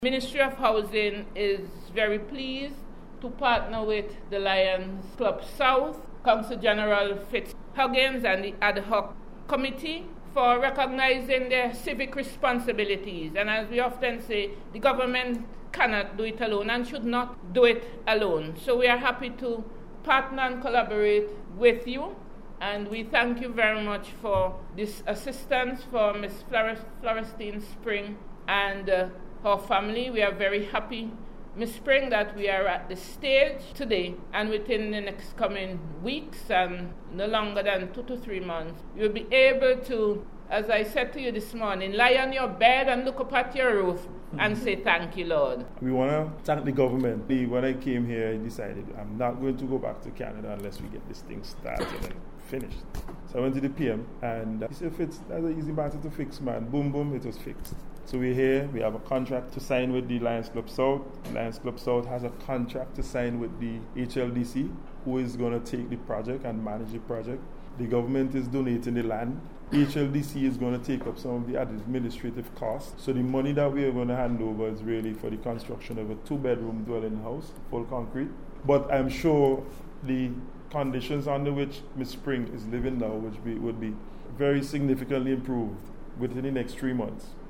Ministry of Housing is very pleased to partner with the Lions Club South, Council General Fitzhuggins and the ad hoc committee for recognizing their civic responsibilities. And as we often say, the government cannot do it alone and should not do it alone. So we are happy to partner and collaborate with you. And we thank you very much for this assistance for Ms. Florestine Spring and her family. We are very happy, Ms. Spring, that we are at the stage today, and within the next coming weeks and no longer than 2 to 3 months, you'll be able to, as I said to you this morning, lie on your bed and look up at your roof and say, thank you, Lord. We want to thank the government. When I came here, I decided I'm not going to go back to Canada unless we get this thing started and finished. So I went to the PM, and he said, Fitz, that's an easy matter to fix, man. Boom, boom, it was fixed. So we're here. We have a contract to sign with the Lions Club South. Lions Club South has a contract to sign with the HLDC, who is going to take the project and manage the project. The government is donating the land. HLDC is going to take up some of the administrative costs. So the money that we are going to hand over is really for the construction of a 2-bedroom dwelling house, full concrete. But I'm sure the conditions under which Ms. Spring is living now would be very significantly improved within the next 3 months.